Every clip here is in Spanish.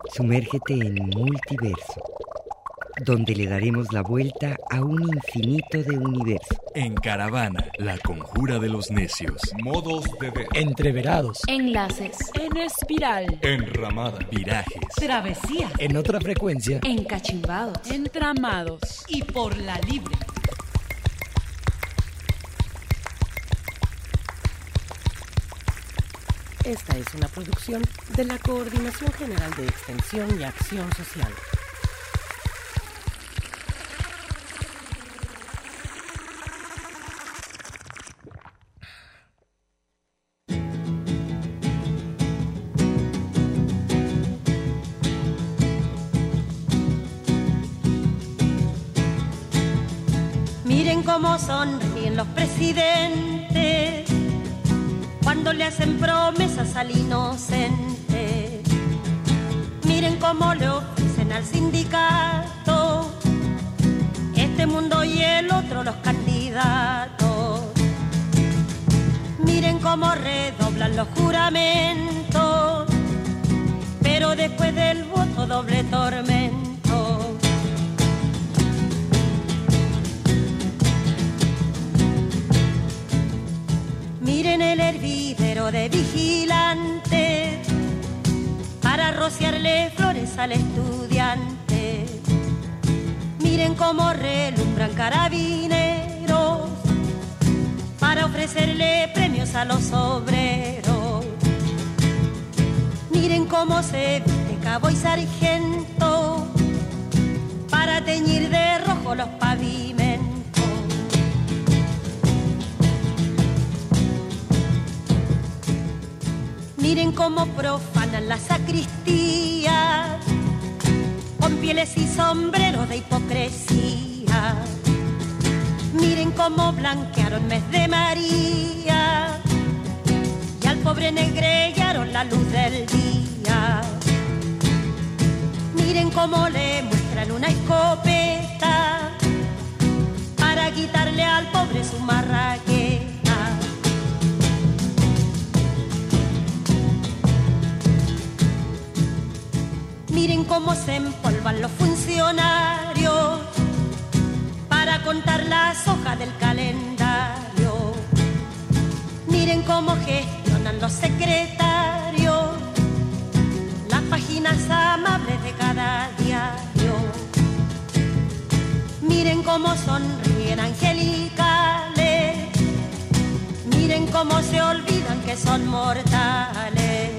Sumérgete en Multiverso, donde le daremos la vuelta a un infinito de universo. En Caravana, la conjura de los necios. Modos de ver. Entreverados. Enlaces. En espiral. Enramada. Virajes. Travesías. En otra frecuencia. Encachimbados. Entramados. Y por la libre. Esta es una producción de la Coordinación General de Extensión y Acción Social. Miren cómo sonríen los presidentes cuando le hacen promesas al inocente. Miren cómo le ofrecen al sindicato este mundo y el otro los candidatos. Miren cómo redoblan los juramentos, pero después del voto doble tormento. Miren el hervidero de vigilantes para rociarle flores al estudiante. Miren cómo relumbran carabineros para ofrecerle premios a los obreros. Miren cómo se viste cabo y sargento para teñir de rojo los pavimentos. Miren cómo profanan la sacristía con pieles y sombreros de hipocresía. Miren cómo blanquearon mes de María y al pobre negrellaron la luz del día. Miren cómo le muestran una escopeta para quitarle al pobre su marraqueta. Miren cómo se empolvan los funcionarios para contar las hojas del calendario. Miren cómo gestionan los secretarios las páginas amables de cada diario. Miren cómo sonríen angelicales. Miren cómo se olvidan que son mortales.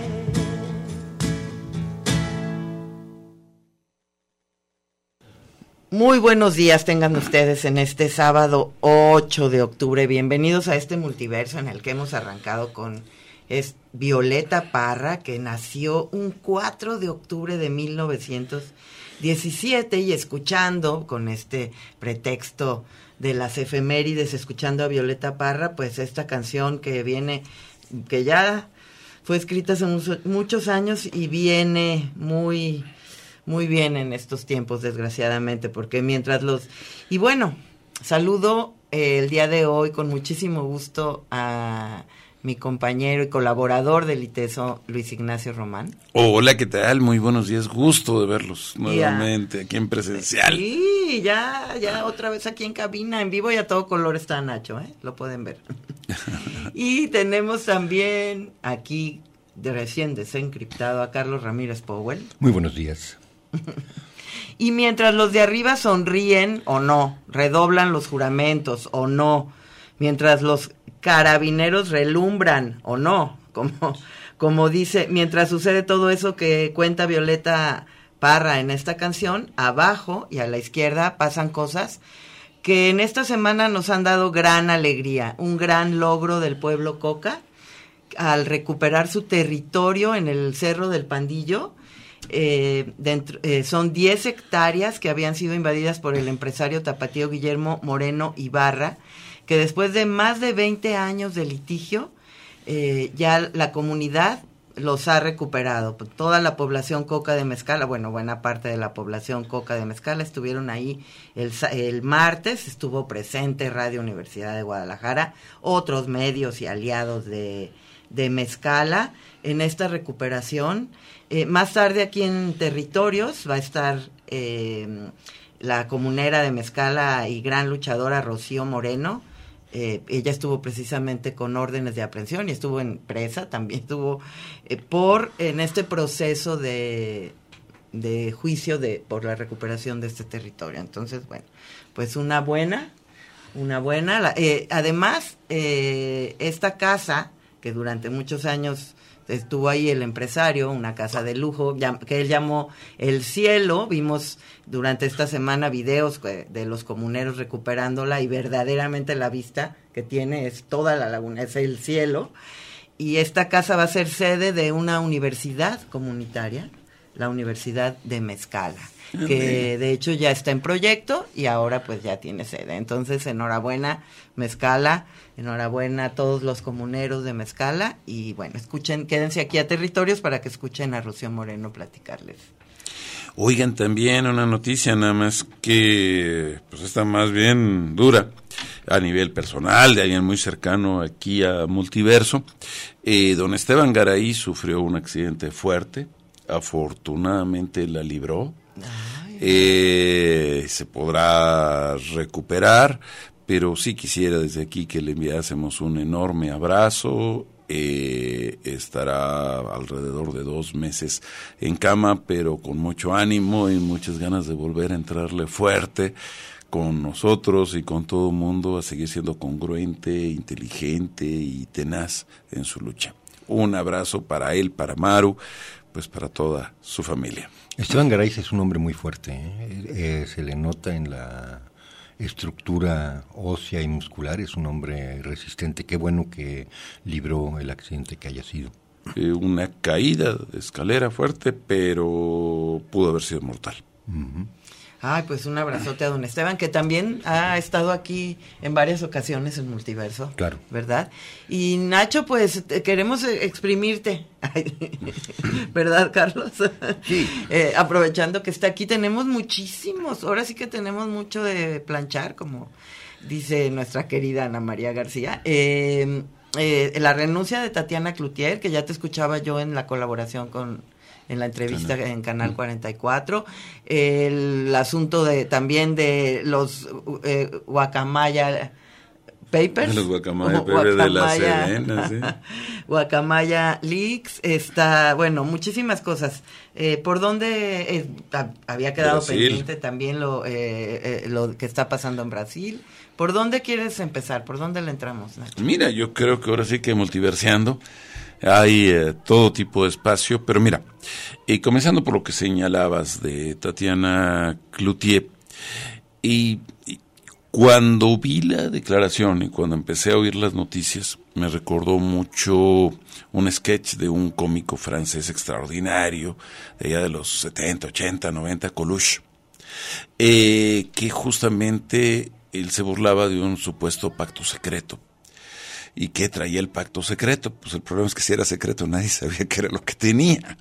Muy buenos días tengan ustedes en este sábado 8 de octubre. Bienvenidos a este multiverso en el que hemos arrancado con Violeta Parra, que nació un 4 de octubre de 1917, y escuchando con este pretexto de las efemérides, escuchando a Violeta Parra, pues esta canción que ya fue escrita hace muchos años y viene muy bien en estos tiempos, desgraciadamente, porque Y bueno, saludo el día de hoy con muchísimo gusto a mi compañero y colaborador del ITESO, Luis Ignacio Román. Hola, ¿qué tal? Muy buenos días, gusto de verlos nuevamente aquí en presencial. Sí, ya otra vez aquí en cabina, en vivo y a todo color está Nacho, lo pueden ver. Y tenemos también aquí, recién desencriptado, a Carlos Ramírez Powell. Muy buenos días. Y mientras los de arriba sonríen o no, redoblan los juramentos o no, mientras los carabineros relumbran o no, como dice, mientras sucede todo eso que cuenta Violeta Parra en esta canción, abajo y a la izquierda pasan cosas que en esta semana nos han dado gran alegría, un gran logro del pueblo Coca al recuperar su territorio en el Cerro del Pandillo. Son 10 hectáreas que habían sido invadidas por el empresario tapatío Guillermo Moreno Ibarra, que después de más de 20 años de litigio, ya la comunidad los ha recuperado. Toda la población Coca de Mezcala, buena parte de la población Coca de Mezcala estuvieron ahí el martes, estuvo presente Radio Universidad de Guadalajara, otros medios y aliados de de Mezcala en esta recuperación. Más tarde aquí en Territorios va a estar la comunera de Mezcala y gran luchadora Rocío Moreno. Ella estuvo precisamente con órdenes de aprehensión y estuvo en presa, también estuvo en este proceso de juicio por la recuperación de este territorio. Entonces, bueno, pues una buena. Además, esta casa, que durante muchos años estuvo ahí el empresario, una casa de lujo, que él llamó El Cielo. Vimos durante esta semana videos de los comuneros recuperándola y verdaderamente la vista que tiene es toda la laguna, es el cielo. Y esta casa va a ser sede de una universidad comunitaria, la Universidad de Mezcala, que de hecho ya está en proyecto y ahora pues ya tiene sede. Entonces, enhorabuena Mezcala, enhorabuena a todos los comuneros de Mezcala y bueno, quédense aquí a Territorios para que escuchen a Rocío Moreno platicarles. Oigan, también una noticia nada más que pues está más bien dura a nivel personal, de alguien muy cercano aquí a Multiverso. Don Esteban Garay sufrió un accidente fuerte, afortunadamente la libró. Se podrá recuperar, pero sí quisiera desde aquí que le enviásemos un enorme abrazo. Estará alrededor de 2 meses en cama, pero con mucho ánimo y muchas ganas de volver a entrarle fuerte con nosotros y con todo el mundo, a seguir siendo congruente, inteligente y tenaz en su lucha. Un abrazo para él, para Maru, pues para toda su familia. Esteban Garay es un hombre muy fuerte, se le nota en la estructura ósea y muscular, es un hombre resistente. Qué bueno que libró el accidente que haya sido. Una caída de escalera fuerte, pero pudo haber sido mortal. Uh-huh. Ay, pues un abrazote a don Esteban, que también ha estado aquí en varias ocasiones en Multiverso. Claro. ¿Verdad? Y Nacho, pues queremos exprimirte. ¿Verdad, Carlos? Sí. Aprovechando que está aquí, tenemos muchísimos, ahora sí que tenemos mucho de planchar, como dice nuestra querida Ana María García. La renuncia de Tatiana Cloutier, que ya te escuchaba yo en la colaboración en la entrevista en Canal 44, el asunto también de los Guacamaya Papers. Los Guacamaya Papers de la Sedena, sí. Guacamaya Leaks, bueno, muchísimas cosas. ¿Por dónde había quedado Brasil. pendiente también lo que está pasando en Brasil? ¿Por dónde quieres empezar? ¿Por dónde le entramos, Nacho? Mira, yo creo que ahora sí que multiverseando hay todo tipo de espacio, pero mira, comenzando por lo que señalabas de Tatiana Cloutier, y cuando vi la declaración y cuando empecé a oír las noticias, me recordó mucho un sketch de un cómico francés extraordinario, de allá de los 70, 80, 90, Coluche, que justamente él se burlaba de un supuesto pacto secreto. ¿Y qué traía el pacto secreto? Pues el problema es que si era secreto nadie sabía qué era lo que tenía.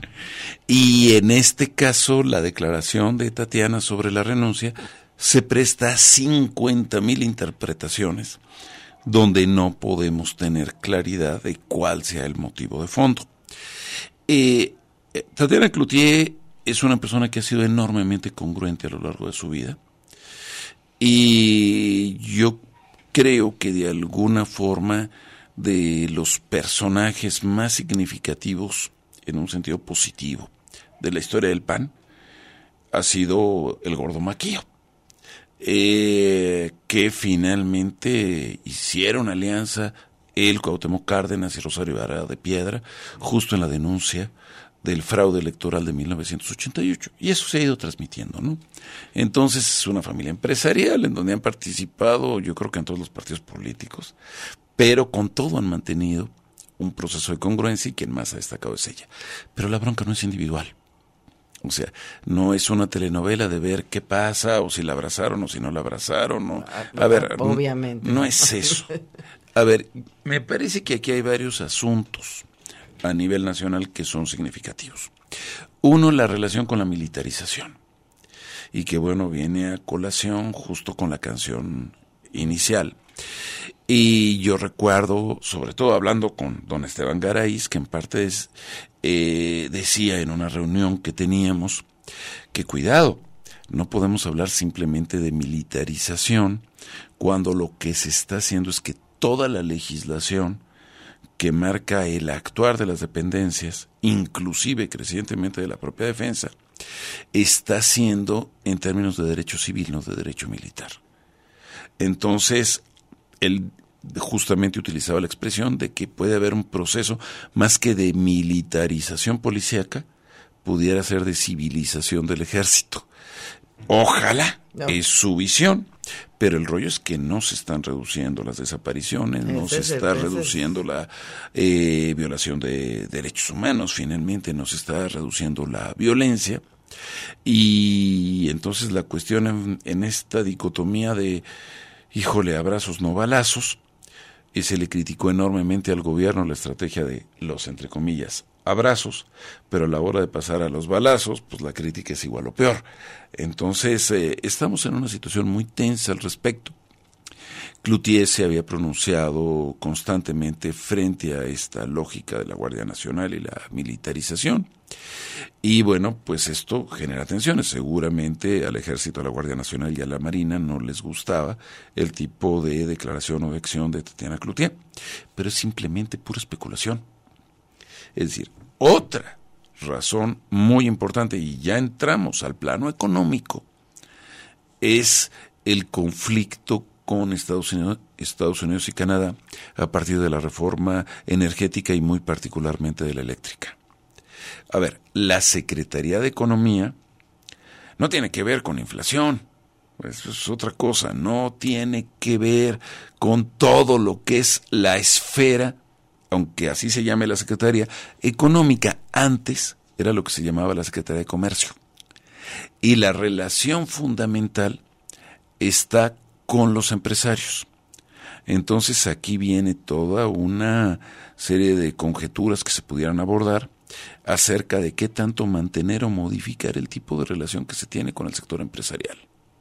Y en este caso la declaración de Tatiana sobre la renuncia se presta a 50,000 interpretaciones donde no podemos tener claridad de cuál sea el motivo de fondo. Tatiana Cloutier es una persona que ha sido enormemente congruente a lo largo de su vida y yo creo que de alguna forma de los personajes más significativos en un sentido positivo de la historia del PAN ha sido el Gordo Maquillo, que finalmente hicieron alianza él, Cuauhtémoc Cárdenas y Rosario Ibarra de Piedra justo en la denuncia del fraude electoral de 1988, y eso se ha ido transmitiendo, ¿no? Entonces es una familia empresarial en donde han participado, yo creo que en todos los partidos políticos, pero con todo han mantenido un proceso de congruencia y quien más ha destacado es ella. Pero la bronca no es individual, o sea, no es una telenovela de ver qué pasa, o si la abrazaron o si no la abrazaron, o... A ver, obviamente no es eso. A ver, me parece que aquí hay varios asuntos a nivel nacional que son significativos. Uno, la relación con la militarización, y que bueno, viene a colación justo con la canción inicial. Y yo recuerdo, sobre todo hablando con don Esteban Garay, que en parte decía en una reunión que teníamos que cuidado, no podemos hablar simplemente de militarización cuando lo que se está haciendo es que toda la legislación que marca el actuar de las dependencias, inclusive crecientemente de la propia defensa, está siendo en términos de derecho civil, no de derecho militar. Entonces, él justamente utilizaba la expresión de que puede haber un proceso más que de militarización policíaca, pudiera ser de civilización del ejército. Ojalá, es su visión, pero el rollo es que no se están reduciendo las desapariciones, no se está reduciendo la violación de derechos humanos, finalmente no se está reduciendo la violencia. Y entonces la cuestión en esta dicotomía de, híjole, abrazos no balazos, y se le criticó enormemente al gobierno la estrategia de los, entre comillas, abrazos, pero a la hora de pasar a los balazos, pues la crítica es igual o peor. Entonces, estamos en una situación muy tensa al respecto. Cloutier se había pronunciado constantemente frente a esta lógica de la Guardia Nacional y la militarización. Y bueno, pues esto genera tensiones. Seguramente al Ejército, a la Guardia Nacional y a la Marina no les gustaba el tipo de declaración o de acción de Tatiana Cloutier, pero es simplemente pura especulación. Es decir, otra razón muy importante, y ya entramos al plano económico, es el conflicto con Estados Unidos y Canadá a partir de la reforma energética y muy particularmente de la eléctrica. A ver, la Secretaría de Economía no tiene que ver con inflación, eso es otra cosa, no tiene que ver con todo lo que es la esfera, aunque así se llame la Secretaría Económica, antes era lo que se llamaba la Secretaría de Comercio. Y la relación fundamental está con los empresarios. Entonces aquí viene toda una serie de conjeturas que se pudieran abordar acerca de qué tanto mantener o modificar el tipo de relación que se tiene con el sector empresarial.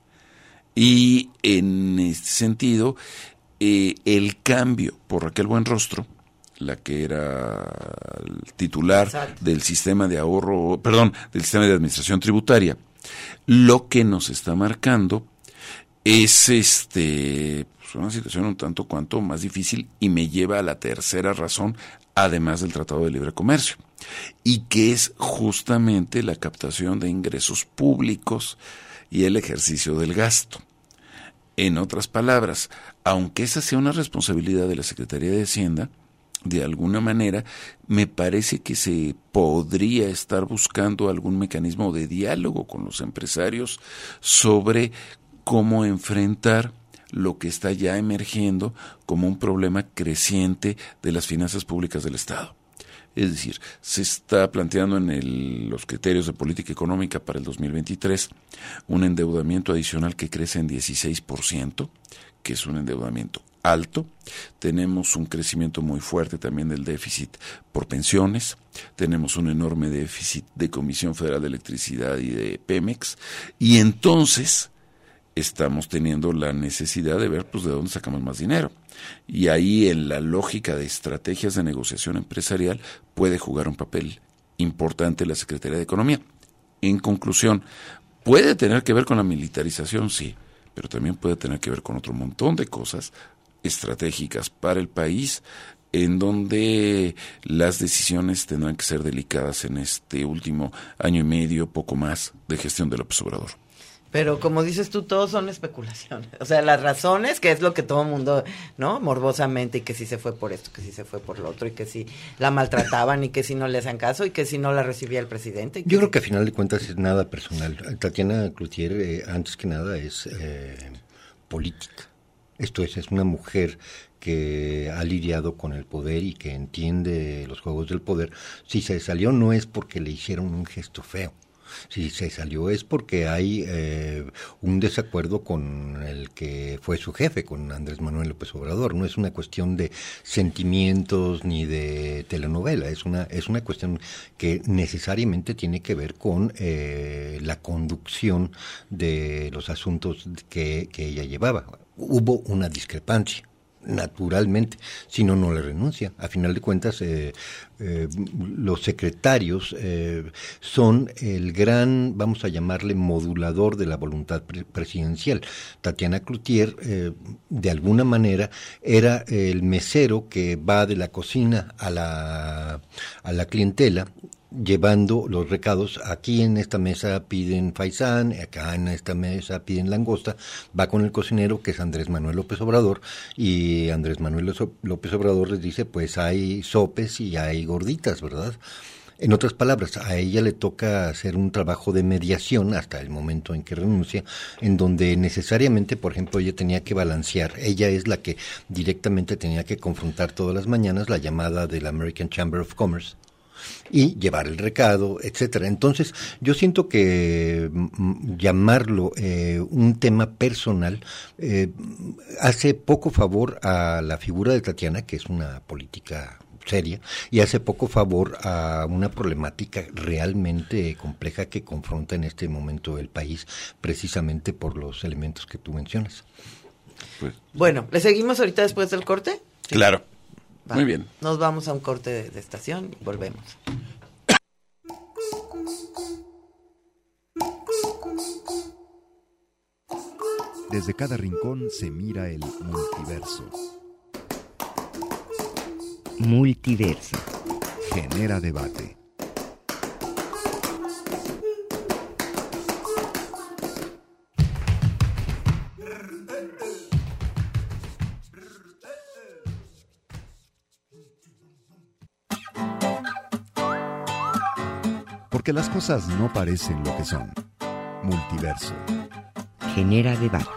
Y en este sentido, el cambio por Raquel Buenrostro, la que era el titular del sistema de del sistema de administración tributaria, lo que nos está marcando es una situación un tanto cuanto más difícil, y me lleva a la tercera razón, además del Tratado de Libre Comercio, y que es justamente la captación de ingresos públicos y el ejercicio del gasto. En otras palabras, aunque esa sea una responsabilidad de la Secretaría de Hacienda, de alguna manera me parece que se podría estar buscando algún mecanismo de diálogo con los empresarios sobre cómo enfrentar lo que está ya emergiendo como un problema creciente de las finanzas públicas del Estado. Es decir, se está planteando en los criterios de política económica para el 2023 un endeudamiento adicional que crece en 16%, que es un endeudamiento alto. Tenemos un crecimiento muy fuerte también del déficit por pensiones, tenemos un enorme déficit de Comisión Federal de Electricidad y de Pemex, y entonces estamos teniendo la necesidad de ver pues de dónde sacamos más dinero. Y ahí en la lógica de estrategias de negociación empresarial puede jugar un papel importante la Secretaría de Economía. En conclusión, puede tener que ver con la militarización, sí, pero también puede tener que ver con otro montón de cosas estratégicas para el país, en donde las decisiones tendrán que ser delicadas en este último año y medio, poco más, de gestión de López Obrador. Pero como dices tú, todos son especulaciones. O sea, las razones, que es lo que todo el mundo, ¿no? Morbosamente, y que si se fue por esto, que si se fue por lo otro, y que si la maltrataban, y que si no le hacían caso, y que si no la recibía el presidente. Yo creo que al final de cuentas es nada personal. Tatiana Cloutier, antes que nada, es política. Esto es una mujer que ha lidiado con el poder y que entiende los juegos del poder. Si se salió no es porque le hicieron un gesto feo, Si se salió es porque hay un desacuerdo con el que fue su jefe, con Andrés Manuel López Obrador. No es una cuestión de sentimientos ni de telenovela, es una cuestión que necesariamente tiene que ver con la conducción de los asuntos que ella llevaba. Hubo una discrepancia. Naturalmente, si no, no le renuncia. A final de cuentas, los secretarios son el gran, vamos a llamarle, modulador de la voluntad presidencial. Tatiana Cloutier, de alguna manera, era el mesero que va de la cocina a la clientela, llevando los recados. Aquí en esta mesa piden faisán, acá en esta mesa piden langosta, va con el cocinero que es Andrés Manuel López Obrador, y Andrés Manuel López Obrador les dice, pues hay sopes y hay gorditas, ¿verdad? En otras palabras, a ella le toca hacer un trabajo de mediación hasta el momento en que renuncia, en donde necesariamente, por ejemplo, ella tenía que balancear. Ella es la que directamente tenía que confrontar todas las mañanas la llamada de la American Chamber of Commerce y llevar el recado, etcétera. Entonces, yo siento que llamarlo un tema personal hace poco favor a la figura de Tatiana, que es una política seria, y hace poco favor a una problemática realmente compleja que confronta en este momento el país, precisamente por los elementos que tú mencionas. Pues, bueno, ¿le seguimos ahorita después del corte? Sí. Claro. Va. Muy bien. Nos vamos a un corte de estación y volvemos. Desde cada rincón se mira el multiverso. Multiverso. Genera debate. Porque las cosas no parecen lo que son. Multiverso. Genera debate.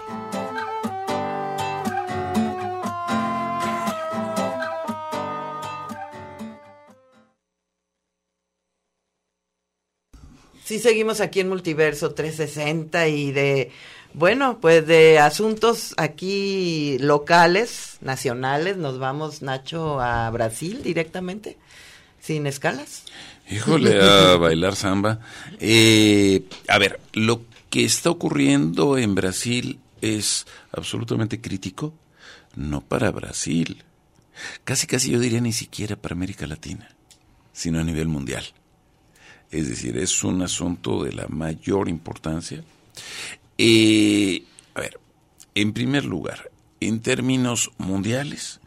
Sí, seguimos aquí en Multiverso 360 y de asuntos aquí locales, nacionales, nos vamos, Nacho, a Brasil directamente, sin escalas. Híjole, a bailar samba. A ver, lo que está ocurriendo en Brasil es absolutamente crítico, no para Brasil, casi yo diría ni siquiera para América Latina, sino a nivel mundial. Es decir, es un asunto de la mayor importancia. A ver, en primer lugar, en términos mundiales,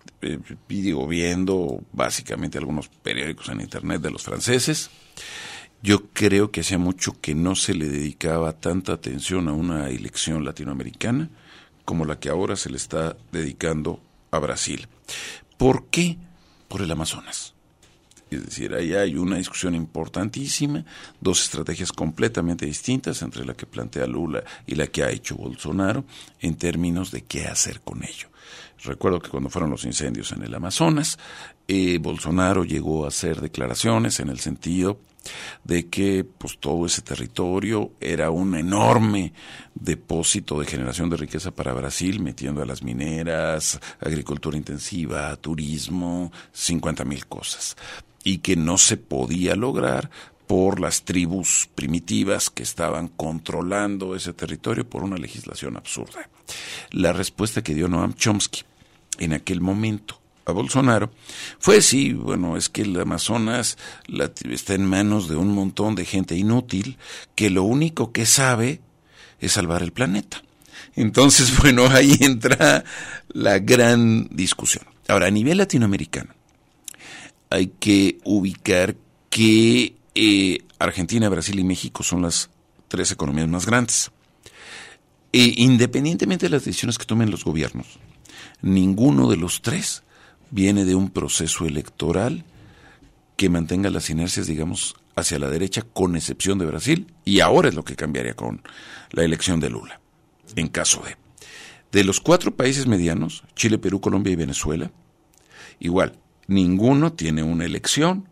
viendo básicamente algunos periódicos en internet de los franceses, yo creo que hacía mucho que no se le dedicaba tanta atención a una elección latinoamericana como la que ahora se le está dedicando a Brasil. ¿Por qué? Por el Amazonas. Es decir, ahí hay una discusión importantísima, dos estrategias completamente distintas entre la que plantea Lula y la que ha hecho Bolsonaro en términos de qué hacer con ello. Recuerdo que cuando fueron los incendios en el Amazonas, Bolsonaro llegó a hacer declaraciones en el sentido de que pues todo ese territorio era un enorme depósito de generación de riqueza para Brasil, metiendo a las mineras, agricultura intensiva, turismo, 50,000 cosas, y que no se podía lograr por las tribus primitivas que estaban controlando ese territorio por una legislación absurda. La respuesta que dio Noam Chomsky en aquel momento a Bolsonaro fue sí, bueno, es que el Amazonas está en manos de un montón de gente inútil que lo único que sabe es salvar el planeta. Entonces, bueno, ahí entra la gran discusión. Ahora, a nivel latinoamericano, hay que ubicar que Argentina, Brasil y México son las 3 economías más grandes. Independientemente de las decisiones que tomen los gobiernos, ninguno de los tres viene de un proceso electoral que mantenga las inercias, digamos, hacia la derecha, con excepción de Brasil, y ahora es lo que cambiaría con la elección de Lula, en caso de los 4 países medianos, Chile, Perú, Colombia y Venezuela, igual, ninguno tiene una elección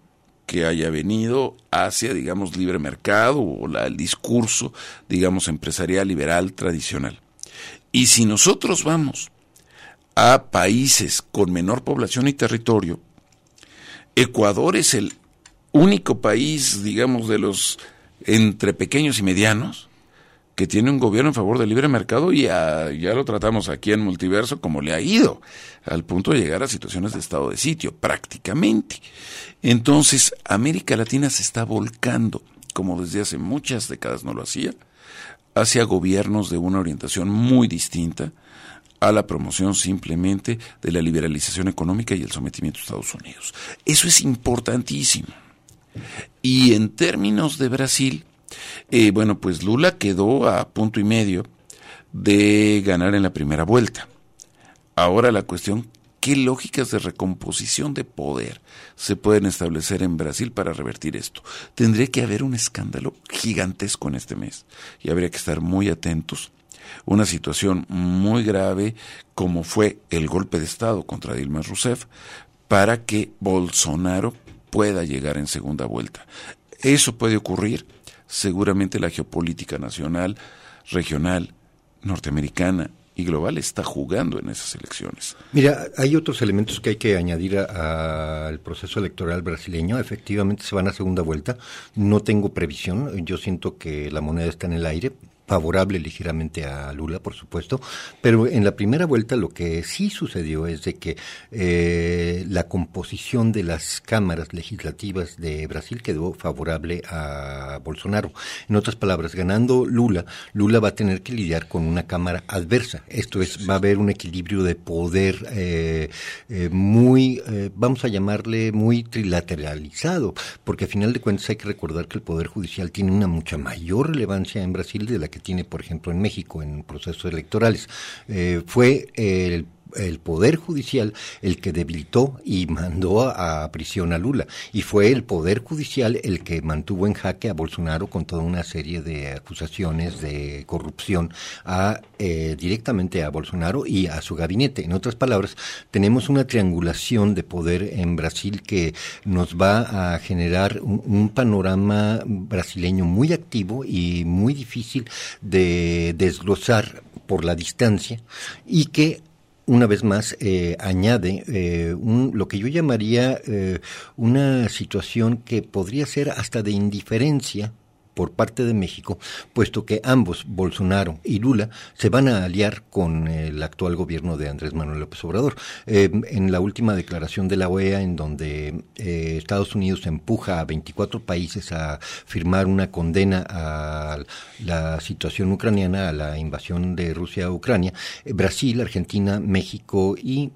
que haya venido hacia, digamos, libre mercado o el discurso, digamos, empresarial liberal tradicional. Y si nosotros vamos a países con menor población y territorio, Ecuador es el único país, digamos, de los entre pequeños y medianos que tiene un gobierno en favor del libre mercado, y ya lo tratamos aquí en Multiverso como le ha ido, al punto de llegar a situaciones de estado de sitio, prácticamente. Entonces, América Latina se está volcando, como desde hace muchas décadas no lo hacía, hacia gobiernos de una orientación muy distinta a la promoción simplemente de la liberalización económica y el sometimiento a Estados Unidos. Eso es importantísimo. Y en términos de Brasil, bueno, pues Lula quedó a 1.5 puntos de ganar en la primera vuelta. Ahora la cuestión, ¿qué lógicas de recomposición de poder se pueden establecer en Brasil para revertir esto? Tendría que haber un escándalo gigantesco en este mes y habría que estar muy atentos. Una situación muy grave como fue el golpe de Estado contra Dilma Rousseff para que Bolsonaro pueda llegar en segunda vuelta. Eso puede ocurrir. Seguramente la geopolítica nacional, regional, norteamericana y global está jugando en esas elecciones. Mira, hay otros elementos que hay que añadir al proceso electoral brasileño. Efectivamente se van a segunda vuelta. No tengo previsión. Yo siento que la moneda está en el aire. Favorable ligeramente a Lula, por supuesto, pero en la primera vuelta lo que sí sucedió es de que la composición de las cámaras legislativas de Brasil quedó favorable a Bolsonaro. En otras palabras, ganando Lula va a tener que lidiar con una cámara adversa. Esto es, va a haber un equilibrio de poder muy, vamos a llamarle muy trilateralizado, porque a final de cuentas hay que recordar que el Poder Judicial tiene una mucha mayor relevancia en Brasil de la que tiene, por ejemplo, en México en procesos electorales. Fue el Poder Judicial el que debilitó y mandó a prisión a Lula, y fue el Poder Judicial el que mantuvo en jaque a Bolsonaro con toda una serie de acusaciones de corrupción directamente a Bolsonaro y a su gabinete. En otras palabras, tenemos una triangulación de poder en Brasil que nos va a generar un panorama brasileño muy activo y muy difícil de desglosar por la distancia, y que una vez más añade lo que yo llamaría una situación que podría ser hasta de indiferencia por parte de México, puesto que ambos, Bolsonaro y Lula, se van a aliar con el actual gobierno de Andrés Manuel López Obrador. En la última declaración de la OEA, en donde Estados Unidos empuja a 24 países a firmar una condena a la situación ucraniana, a la invasión de Rusia a Ucrania, Brasil, Argentina, México y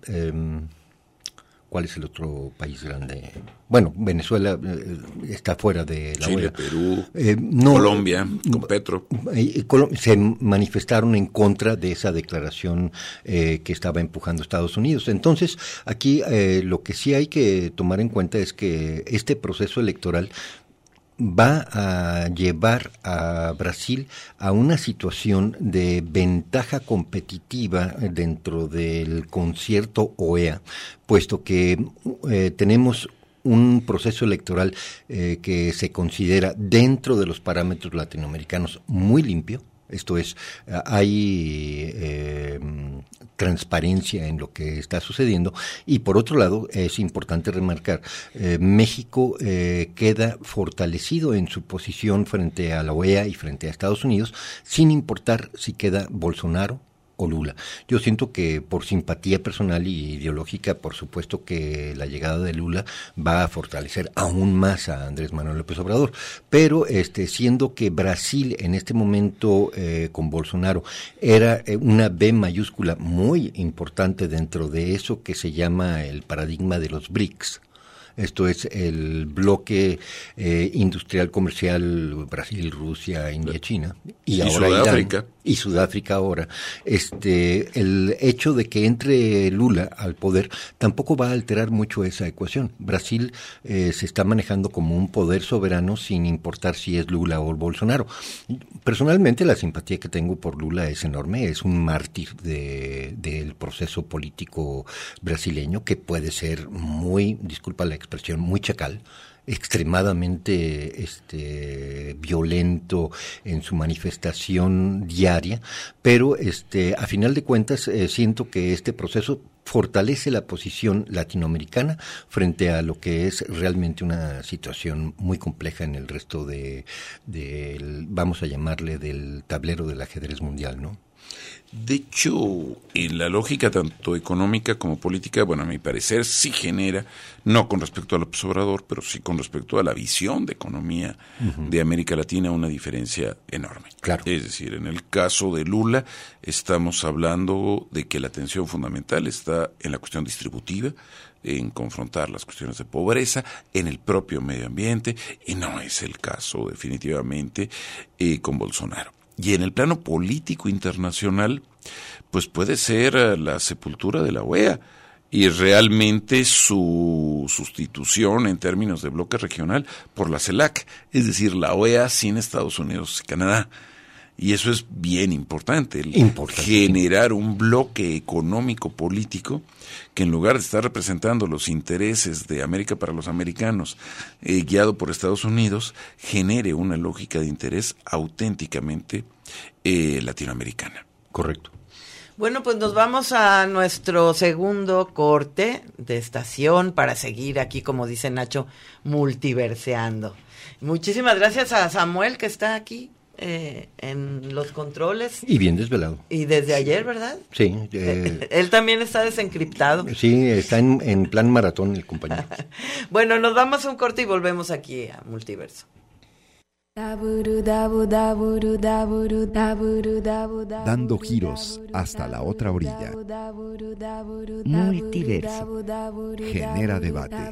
¿cuál es el otro país grande? Bueno, Venezuela está fuera de la Chile, OEA. Perú, Colombia, con Petro. Se manifestaron en contra de esa declaración que estaba empujando Estados Unidos. Entonces, aquí lo que sí hay que tomar en cuenta es que este proceso electoral va a llevar a Brasil a una situación de ventaja competitiva dentro del concierto OEA, puesto que tenemos un proceso electoral que se considera dentro de los parámetros latinoamericanos muy limpio. Esto es, hay transparencia en lo que está sucediendo, y por otro lado es importante remarcar, México queda fortalecido en su posición frente a la OEA y frente a Estados Unidos, sin importar si queda Bolsonaro o Lula. Yo siento que por simpatía personal y ideológica, por supuesto que la llegada de Lula va a fortalecer aún más a Andrés Manuel López Obrador, pero siendo que Brasil en este momento con Bolsonaro era una B mayúscula muy importante dentro de eso que se llama el paradigma de los BRICS. Esto es el bloque industrial comercial Brasil, Rusia, India, China y ahora Sudáfrica. Irán y Sudáfrica ahora. El hecho de que entre Lula al poder tampoco va a alterar mucho esa ecuación. Brasil se está manejando como un poder soberano sin importar si es Lula o Bolsonaro. Personalmente la simpatía que tengo por Lula es enorme, es un mártir del proceso político brasileño que puede ser muy, disculpa la expresión, muy chacal. extremadamente violento en su manifestación diaria, pero a final de cuentas siento que este proceso fortalece la posición latinoamericana frente a lo que es realmente una situación muy compleja en el resto vamos a llamarle, del tablero del ajedrez mundial, ¿no? De hecho, en la lógica tanto económica como política, bueno, a mi parecer sí genera, no con respecto al López Obrador, pero sí con respecto a la visión de economía de América Latina, una diferencia enorme. Claro. Es decir, en el caso de Lula estamos hablando de que la atención fundamental está en la cuestión distributiva, en confrontar las cuestiones de pobreza, en el propio medio ambiente, y no es el caso definitivamente con Bolsonaro. Y en el plano político internacional, pues puede ser la sepultura de la OEA y realmente su sustitución en términos de bloque regional por la CELAC, es decir, la OEA sin Estados Unidos y Canadá. Y eso es bien importante, generar un bloque económico-político que en lugar de estar representando los intereses de América para los americanos, guiado por Estados Unidos, genere una lógica de interés auténticamente latinoamericana. Correcto. Bueno, pues nos vamos a nuestro segundo corte de estación para seguir aquí, como dice Nacho, multiverseando. Muchísimas gracias a Samuel, que está aquí en los controles. Y bien desvelado. Y desde ayer, ¿verdad? Sí. Él también está desencriptado. Sí, está en plan maratón el compañero. Bueno, nos vamos a un corte y volvemos aquí a Multiverso. Dando giros hasta la otra orilla. Multiverso. Genera debate.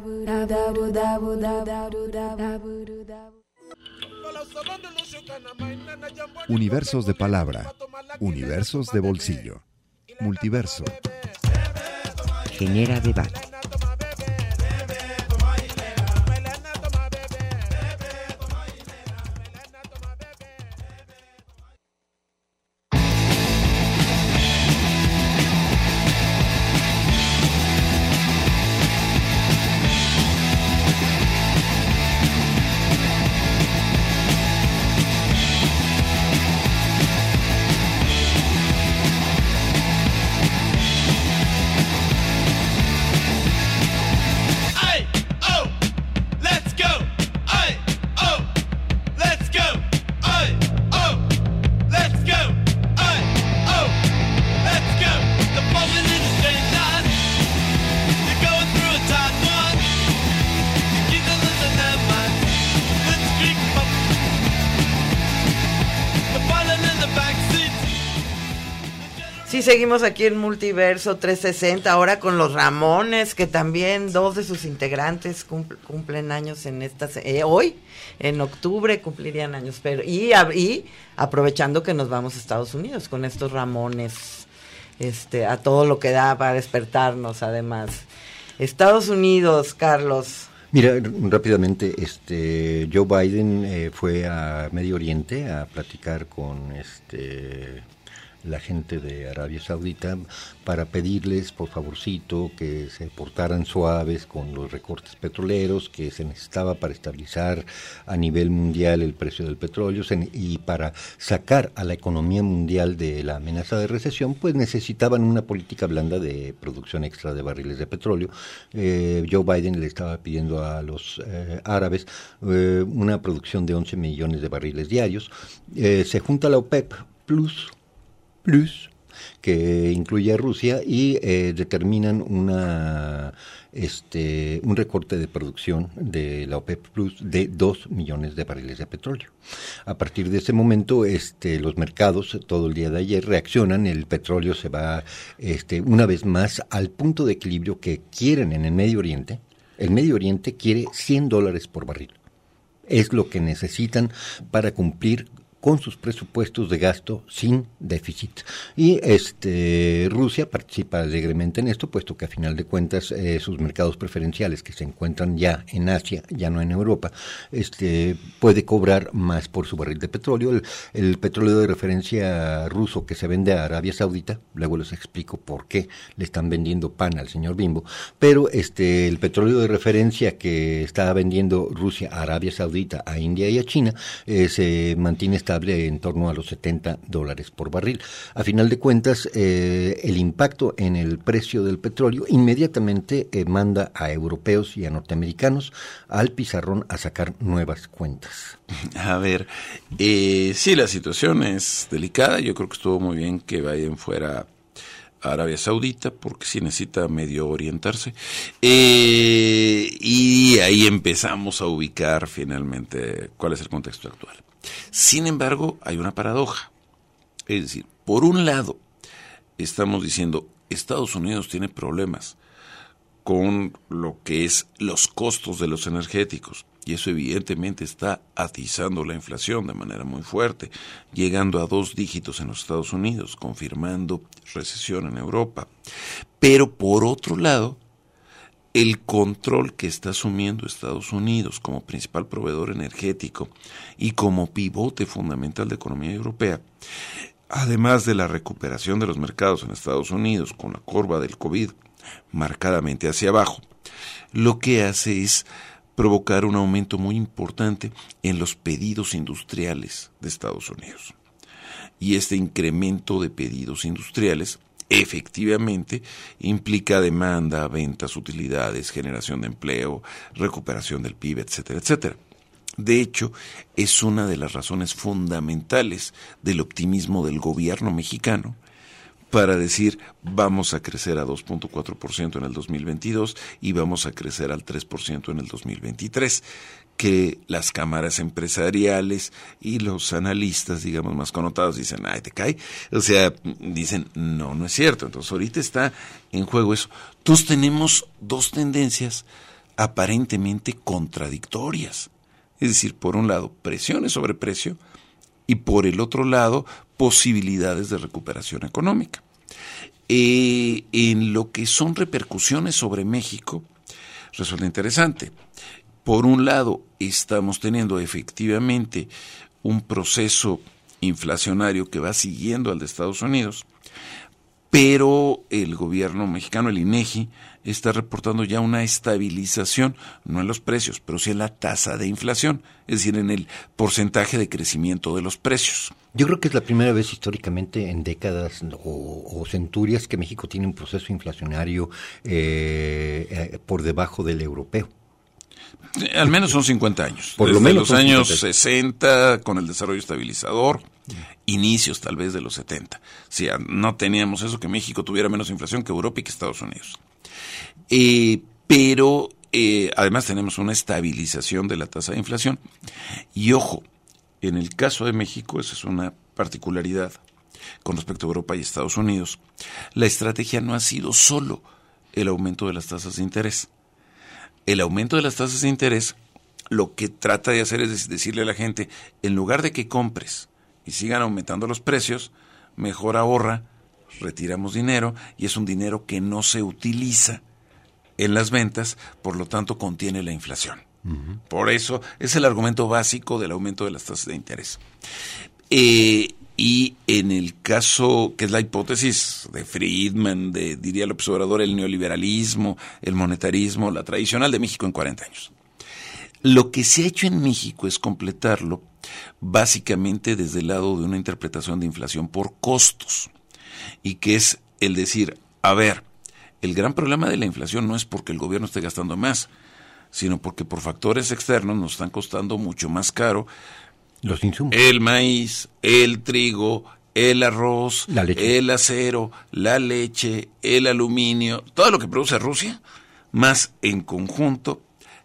Universos de palabra, universos de bolsillo. Multiverso. Genera debate. Sí, seguimos aquí en Multiverso 360, ahora con los Ramones, que también dos de sus integrantes cumplen años en hoy, en octubre cumplirían años, pero y aprovechando que nos vamos a Estados Unidos con estos Ramones, a todo lo que da para despertarnos, además. Estados Unidos, Carlos. Mira, rápidamente, Joe Biden fue a Medio Oriente a platicar con la gente de Arabia Saudita para pedirles, por favorcito, que se portaran suaves con los recortes petroleros que se necesitaba para estabilizar a nivel mundial el precio del petróleo y para sacar a la economía mundial de la amenaza de recesión, pues necesitaban una política blanda de producción extra de barriles de petróleo. Joe Biden le estaba pidiendo a los árabes una producción de 11 millones de barriles diarios. Se junta la OPEP Plus, que incluye a Rusia, y determinan un recorte de producción de la OPEP Plus de 2 millones de barriles de petróleo. A partir de ese momento, los mercados todo el día de ayer reaccionan, el petróleo se va una vez más al punto de equilibrio que quieren en el Medio Oriente. El Medio Oriente quiere $100 por barril. Es lo que necesitan para cumplir con sus presupuestos de gasto sin déficit. Y Rusia participa alegremente en esto, puesto que a final de cuentas sus mercados preferenciales, que se encuentran ya en Asia, ya no en Europa, puede cobrar más por su barril de petróleo. El petróleo de referencia ruso que se vende a Arabia Saudita, luego les explico por qué le están vendiendo pan al señor Bimbo, pero el petróleo de referencia que está vendiendo Rusia a Arabia Saudita, a India y a China, se mantiene estable en torno a los $70 por barril. A final de cuentas, el impacto en el precio del petróleo inmediatamente manda a europeos y a norteamericanos al pizarrón a sacar nuevas cuentas. A ver, sí, la situación es delicada. Yo creo que estuvo muy bien que Biden fuera a Arabia Saudita, porque sí necesita medio orientarse. Y ahí empezamos a ubicar finalmente cuál es el contexto actual. Sin embargo, hay una paradoja. Es decir, por un lado, estamos diciendo, Estados Unidos tiene problemas con lo que es los costos de los energéticos, y eso evidentemente está atizando la inflación de manera muy fuerte, llegando a 2 dígitos en los Estados Unidos, confirmando recesión en Europa. Pero por otro lado, el control que está asumiendo Estados Unidos como principal proveedor energético y como pivote fundamental de economía europea, además de la recuperación de los mercados en Estados Unidos con la curva del COVID marcadamente hacia abajo, lo que hace es provocar un aumento muy importante en los pedidos industriales de Estados Unidos. Y este incremento de pedidos industriales efectivamente implica demanda, ventas, utilidades, generación de empleo, recuperación del PIB, etcétera, etcétera. De hecho, es una de las razones fundamentales del optimismo del gobierno mexicano para decir vamos a crecer a 2.4% en el 2022 y vamos a crecer al 3% en el 2023, que las cámaras empresariales y los analistas, digamos, más connotados dicen, ay, te cae, o sea, dicen, no es cierto. Entonces ahorita está en juego eso. Entonces tenemos 2 tendencias aparentemente contradictorias, es decir, por un lado, presiones sobre precio, y por el otro lado, posibilidades de recuperación económica. En lo que son repercusiones sobre México, resulta interesante. Por un lado, estamos teniendo efectivamente un proceso inflacionario que va siguiendo al de Estados Unidos, pero el gobierno mexicano, el INEGI, está reportando ya una estabilización, no en los precios, pero sí en la tasa de inflación, es decir, en el porcentaje de crecimiento de los precios. Yo creo que es la primera vez históricamente en décadas o centurias que México tiene un proceso inflacionario por debajo del europeo. Al menos son 50 años. Por Desde lo menos los años 50. 60, con el desarrollo estabilizador, inicios tal vez de los 70. O sea, no teníamos eso, que México tuviera menos inflación que Europa y que Estados Unidos. Pero además tenemos una estabilización de la tasa de inflación. Y ojo, en el caso de México, esa es una particularidad con respecto a Europa y Estados Unidos. La estrategia no ha sido solo el aumento de las tasas de interés. El aumento de las tasas de interés lo que trata de hacer es decirle a la gente, en lugar de que compres y sigan aumentando los precios, mejor ahorra, retiramos dinero, y es un dinero que no se utiliza en las ventas, por lo tanto contiene la inflación. Uh-huh. Por eso es el argumento básico del aumento de las tasas de interés. Y en el caso, que es la hipótesis de Friedman, diría López Obrador, el neoliberalismo, el monetarismo, la tradicional de México en 40 años. Lo que se ha hecho en México es completarlo básicamente desde el lado de una interpretación de inflación por costos, y que es el decir, a ver, el gran problema de la inflación no es porque el gobierno esté gastando más, sino porque por factores externos nos están costando mucho más caro los insumos. El maíz, el trigo, el arroz, el acero, la leche, el aluminio, todo lo que produce Rusia, más en conjunto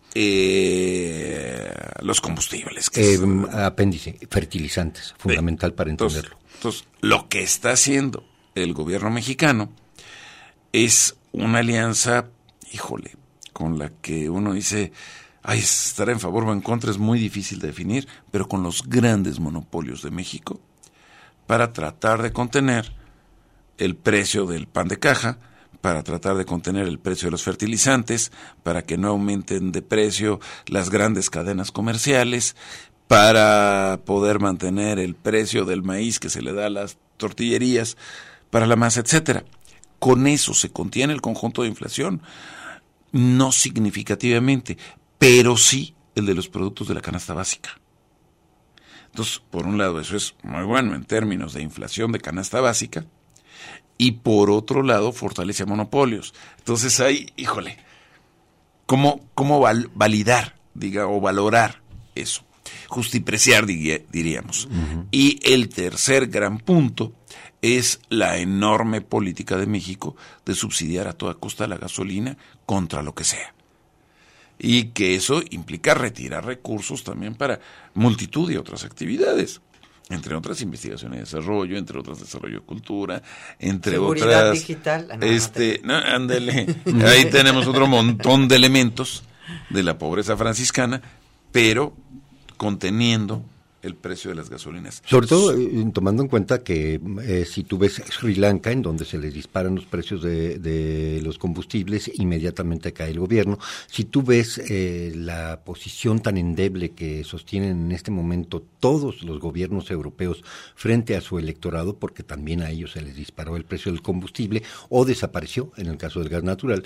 los combustibles. Apéndice, fertilizantes, fundamental para entenderlo. Entonces, lo que está haciendo el gobierno mexicano es una alianza, híjole, con la que uno dice, estar en favor o en contra es muy difícil de definir, pero con los grandes monopolios de México, para tratar de contener el precio del pan de caja, para tratar de contener el precio de los fertilizantes, para que no aumenten de precio las grandes cadenas comerciales, para poder mantener el precio del maíz que se le da a las tortillerías, para la masa, etcétera. Con eso se contiene el conjunto de inflación, no significativamente, pero sí el de los productos de la canasta básica. Entonces, por un lado, eso es muy bueno en términos de inflación de canasta básica, y por otro lado, fortalece a monopolios. Entonces, ahí, híjole, ¿cómo validar, o valorar eso? Justipreciar, diríamos. Uh-huh. Y el tercer gran punto es la enorme política de México de subsidiar a toda costa la gasolina contra lo que sea. Y que eso implica retirar recursos también para multitud de otras actividades, entre otras investigación y desarrollo, entre otras desarrollo de cultura, entre seguridad otras digital. Ándale, ahí tenemos otro montón de elementos de la pobreza franciscana, pero conteniendo el precio de las gasolinas. Sobre todo tomando en cuenta que si tú ves Sri Lanka, en donde se les disparan los precios de los combustibles, inmediatamente cae el gobierno. Si tú ves la posición tan endeble que sostienen en este momento todos los gobiernos europeos frente a su electorado, porque también a ellos se les disparó el precio del combustible o desapareció en el caso del gas natural,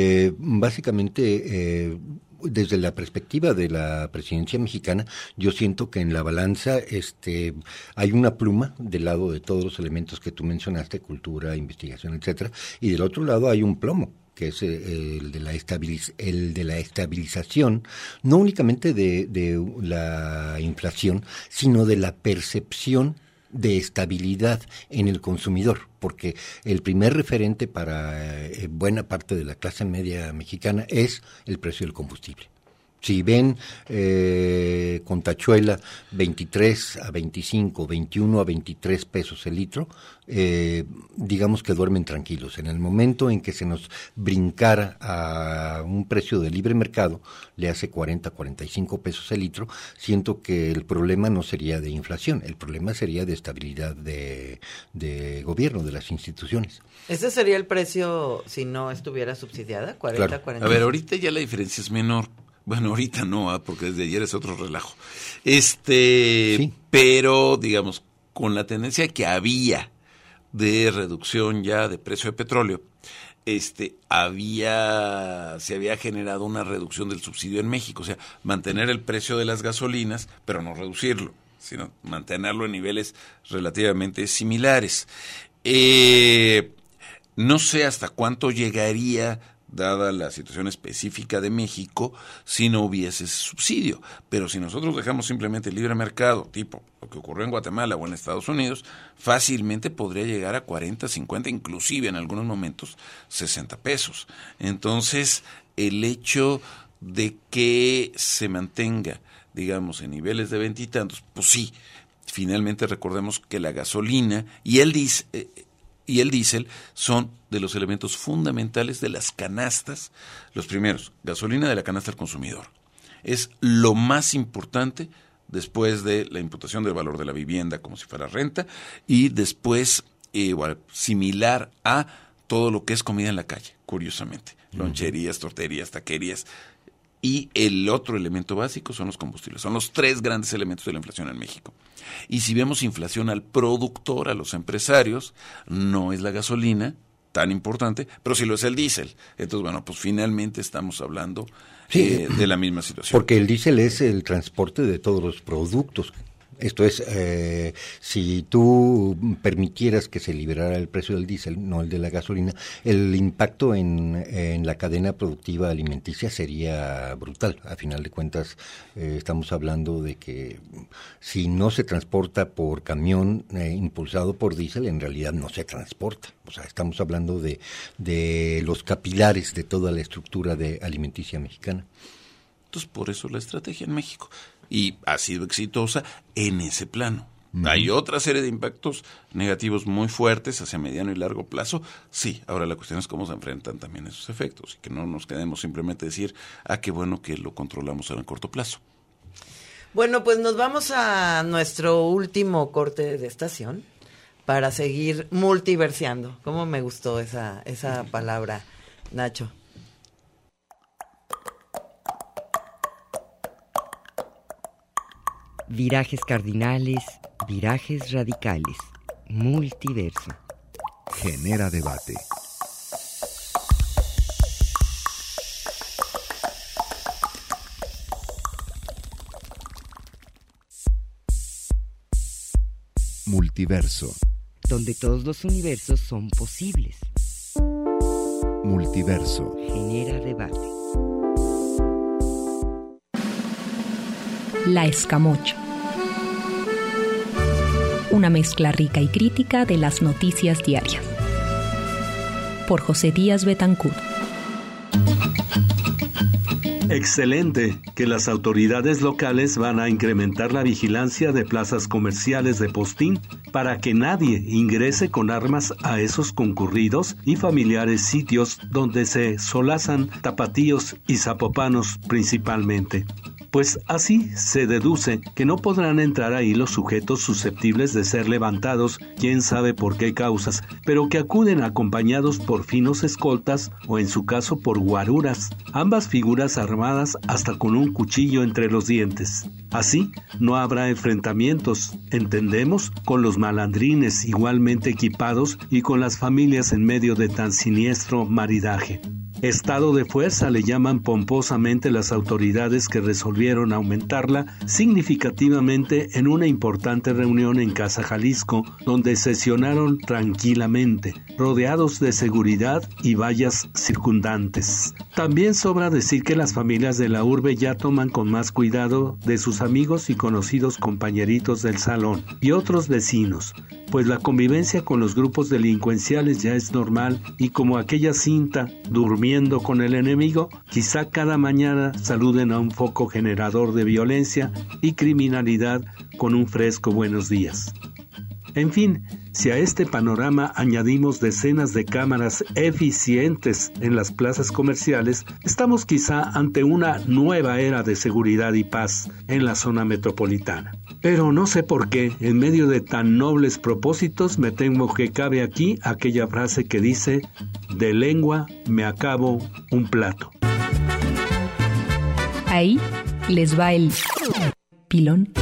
básicamente desde la perspectiva de la presidencia mexicana, yo siento que en la balanza hay una pluma del lado de todos los elementos que tú mencionaste, cultura, investigación, etcétera, y del otro lado hay un plomo, que es el de la estabilización, no únicamente de la inflación, sino de la percepción de estabilidad en el consumidor, porque el primer referente para buena parte de la clase media mexicana es el precio del combustible. Si ven con tachuela 23 a 25, 21 a 23 pesos el litro, digamos que duermen tranquilos. En el momento en que se nos brincara a un precio de libre mercado, le hace 40, 45 pesos el litro, siento que el problema no sería de inflación, el problema sería de estabilidad de gobierno, de las instituciones. ¿Ese sería el precio si no estuviera subsidiada? 40, claro. 40. A ver, ahorita ya la diferencia es menor. Bueno, ahorita no, porque desde ayer es otro relajo. Sí. Pero, digamos, con la tendencia que había de reducción ya de precio de petróleo, se había generado una reducción del subsidio en México, o sea, mantener el precio de las gasolinas, pero no reducirlo, sino mantenerlo en niveles relativamente similares. No sé hasta cuánto llegaría, dada la situación específica de México, si no hubiese ese subsidio. Pero si nosotros dejamos simplemente el libre mercado, tipo lo que ocurrió en Guatemala o en Estados Unidos, fácilmente podría llegar a 40, 50, inclusive en algunos momentos 60 pesos. Entonces, el hecho de que se mantenga, digamos, en niveles de 20 y tantos, pues sí, finalmente recordemos que la gasolina y el diésel son de los elementos fundamentales de las canastas. Los primeros, gasolina de la canasta al consumidor. Es lo más importante después de la imputación del valor de la vivienda como si fuera renta y después similar a todo lo que es comida en la calle, curiosamente. Loncherías, torterías, taquerías. Y el otro elemento básico son los combustibles. Son los tres grandes elementos de la inflación en México. Y si vemos inflación al productor, a los empresarios, no es la gasolina tan importante, pero sí lo es el diésel. Entonces, bueno, pues finalmente estamos hablando de la misma situación. Porque el diésel es el transporte de todos los productos. Esto es, si tú permitieras que se liberara el precio del diésel, no el de la gasolina, el impacto en la cadena productiva alimenticia sería brutal. A final de cuentas, estamos hablando de que si no se transporta por camión impulsado por diésel, en realidad no se transporta. O sea, estamos hablando de los capilares de toda la estructura de alimenticia mexicana. Entonces, por eso la estrategia en México. Y ha sido exitosa en ese plano, Hay otra serie de impactos negativos muy fuertes hacia mediano y largo plazo. Sí, ahora la cuestión es cómo se enfrentan también esos efectos y que no nos quedemos simplemente decir, qué bueno que lo controlamos en el corto plazo. Bueno, pues nos vamos a nuestro último corte de estación para seguir multiverseando. ¿Cómo me gustó esa palabra, Nacho? Virajes cardinales, virajes radicales, multiverso. Genera debate. Multiverso. Donde todos los universos son posibles. Multiverso. Genera debate. La Escamocha. Una mezcla rica y crítica de las noticias diarias. Por José Díaz Betancourt. Excelente, que las autoridades locales van a incrementar la vigilancia de plazas comerciales de postín para que nadie ingrese con armas a esos concurridos y familiares sitios donde se solazan tapatíos y zapopanos principalmente. Pues así se deduce que no podrán entrar ahí los sujetos susceptibles de ser levantados, quién sabe por qué causas, pero que acuden acompañados por finos escoltas o en su caso por guaruras, ambas figuras armadas hasta con un cuchillo entre los dientes. Así no habrá enfrentamientos, entendemos, con los malandrines igualmente equipados y con las familias en medio de tan siniestro maridaje. Estado de fuerza le llaman pomposamente las autoridades que resolvieron aumentarla significativamente en una importante reunión en Casa Jalisco, donde sesionaron tranquilamente, rodeados de seguridad y vallas circundantes. También sobra decir que las familias de la urbe ya toman con más cuidado de sus amigos y conocidos compañeritos del salón y otros vecinos, pues la convivencia con los grupos delincuenciales ya es normal y como aquella cinta, durmiendo con el enemigo, quizá cada mañana saluden a un foco generador de violencia y criminalidad con un fresco buenos días. En fin, si a este panorama añadimos decenas de cámaras eficientes en las plazas comerciales, estamos quizá ante una nueva era de seguridad y paz en la zona metropolitana. Pero no sé por qué, en medio de tan nobles propósitos, me temo que cabe aquí aquella frase que dice: de lengua me acabo un plato. Ahí les va el pilón.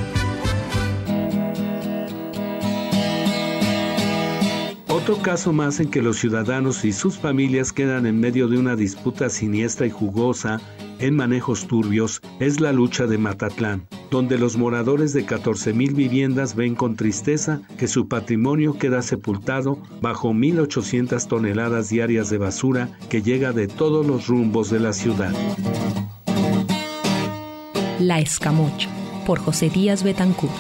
Otro caso más en que los ciudadanos y sus familias quedan en medio de una disputa siniestra y jugosa en manejos turbios es la lucha de Matatlán, donde los moradores de 14,000 viviendas ven con tristeza que su patrimonio queda sepultado bajo 1,800 toneladas diarias de basura que llega de todos los rumbos de la ciudad. La Escamocha, por José Díaz Betancourt.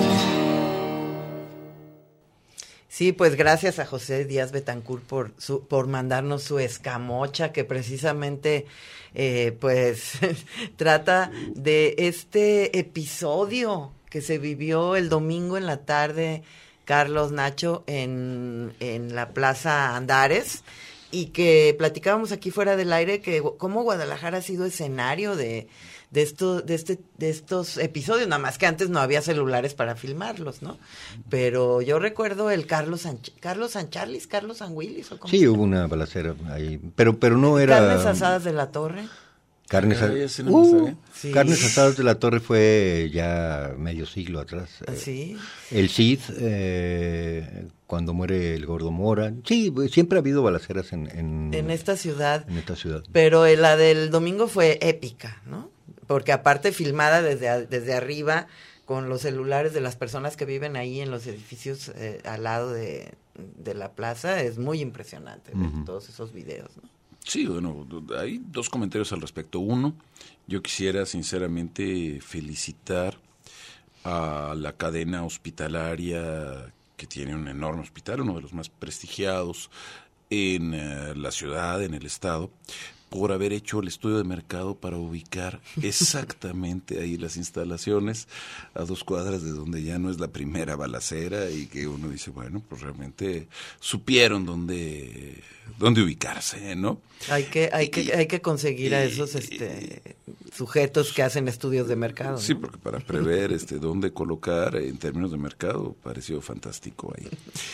Sí, pues gracias a José Díaz Betancourt por mandarnos su escamocha, que precisamente pues trata de este episodio que se vivió el domingo en la tarde, Carlos, Nacho, en la Plaza Andares, y que platicábamos aquí fuera del aire que cómo Guadalajara ha sido escenario de estos episodios, nada más que antes no había celulares para filmarlos, ¿no? Pero yo recuerdo el Carlos San Willis, ¿o cómo? Sí, hubo una balacera ahí, pero no era... Carnes asadas de la Torre. Carnes asadas de la Torre fue ya medio siglo atrás. ¿Sí? El Cid, cuando muere el Gordo Mora. Sí, siempre ha habido balaceras en esta ciudad. En esta ciudad. Pero la del domingo fue épica, ¿no? Porque aparte filmada desde arriba con los celulares de las personas que viven ahí en los edificios al lado de la plaza, es muy impresionante ver todos esos videos, ¿no? Sí, bueno, hay dos comentarios al respecto. Uno, yo quisiera sinceramente felicitar a la cadena hospitalaria que tiene un enorme hospital, uno de los más prestigiados en la ciudad, en el estado, por haber hecho el estudio de mercado para ubicar exactamente ahí las instalaciones, a 2 cuadras de donde ya no es la primera balacera, y que uno dice, bueno, pues realmente supieron dónde ubicarse, ¿no? Hay que conseguir a esos sujetos que hacen estudios de mercado, ¿no? Sí, porque para prever dónde colocar en términos de mercado pareció fantástico ahí.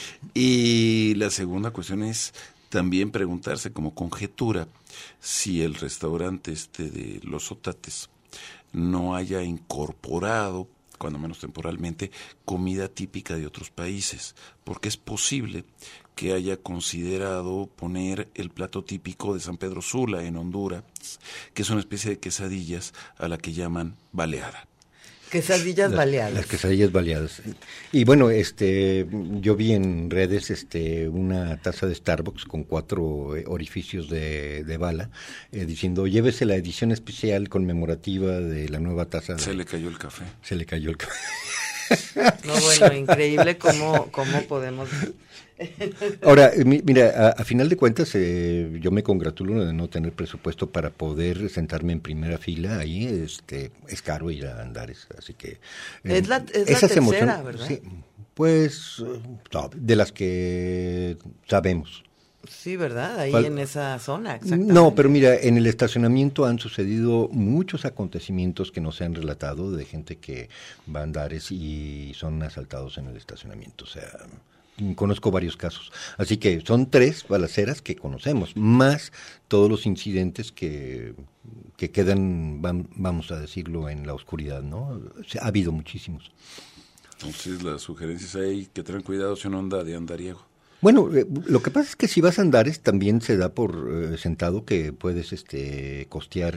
Y la segunda cuestión es también preguntarse como conjetura si el restaurante de Los Otates no haya incorporado, cuando menos temporalmente, comida típica de otros países, porque es posible que haya considerado poner el plato típico de San Pedro Sula en Honduras, que es una especie de quesadillas a la que llaman baleada. Quesadillas baleadas. Las quesadillas baleadas. Y bueno, yo vi en redes una taza de Starbucks con 4 orificios de bala, diciendo, llévese la edición especial conmemorativa de la nueva taza. Se le cayó el café. Se le cayó el café. No, bueno, increíble cómo podemos... Ahora, mira, a final de cuentas, yo me congratulo de no tener presupuesto para poder sentarme en primera fila. Ahí es caro ir a Andares, así que... es la tercera, ¿verdad? Sí, pues, no, de las que sabemos. Sí, ¿verdad? Ahí en esa zona, exactamente. No, pero mira, en el estacionamiento han sucedido muchos acontecimientos que no se han relatado, de gente que va a Andares y son asaltados en el estacionamiento, o sea... Conozco varios casos, así que son 3 balaceras que conocemos, más todos los incidentes que quedan, vamos a decirlo, en la oscuridad, ¿no? O sea, ha habido muchísimos. Entonces las sugerencias hay que tener cuidado si uno anda de andariego. Bueno, lo que pasa es que si vas a Andares también se da por sentado que puedes costear